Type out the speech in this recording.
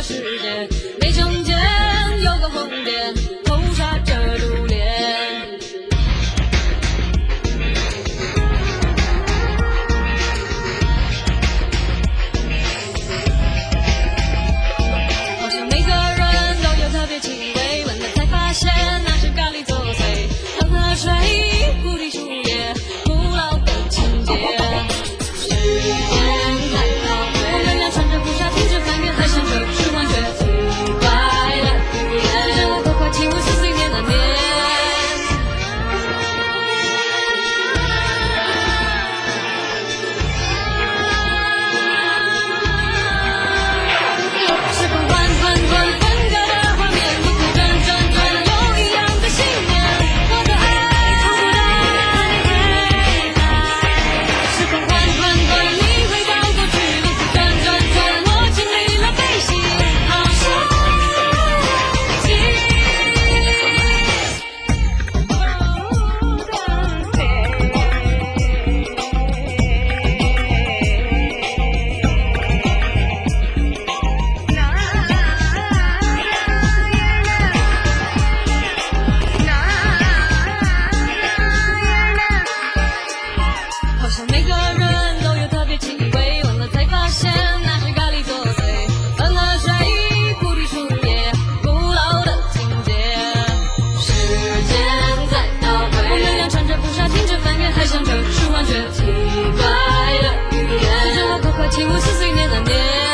世界，眉中间有个红点，头刷着珠帘。好像每个人都有特别气味，闻了才发现那是咖喱作祟。当河水菩提树叶，古老的情节。时间在倒退，我们俩穿着布纱，听着翻阅，还想着是幻觉。奇怪的语言，让我快快体悟似岁年难眠。时空缓缓缓分割的画面，一颗转转转又一样的信念，我的爱从不来。时空缓缓缓你回到过去，一颗转转转我经历了悲喜，好好像每个人都有特别气味，闻了才发现那是咖喱作祟。分河水菩提树叶，古老的情节。时间在倒退，我们俩穿着布纱，听着翻阅，还想着是幻觉。奇怪的语言，让我快快体悟似岁年难眠。